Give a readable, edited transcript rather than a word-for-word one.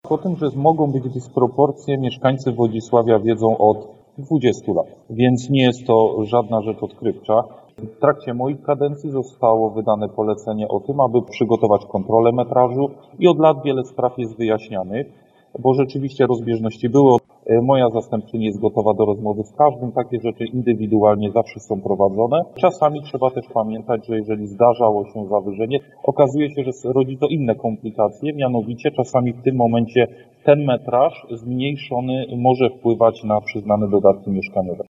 O tym, że mogą być dysproporcje, mieszkańcy Wodzisławia wiedzą od 20 lat, więc nie jest to żadna rzecz odkrywcza. W trakcie moich kadencji zostało wydane polecenie o tym, aby przygotować kontrolę metrażu i od lat wiele spraw jest wyjaśnianych, bo rzeczywiście rozbieżności były. Moja zastępczyni jest gotowa do rozmowy z każdym, takie rzeczy indywidualnie zawsze są prowadzone. Czasami trzeba też pamiętać, że jeżeli zdarzało się zawyżenie, okazuje się, że rodzi to inne komplikacje, mianowicie czasami w tym momencie ten metraż zmniejszony może wpływać na przyznane dodatki mieszkaniowe.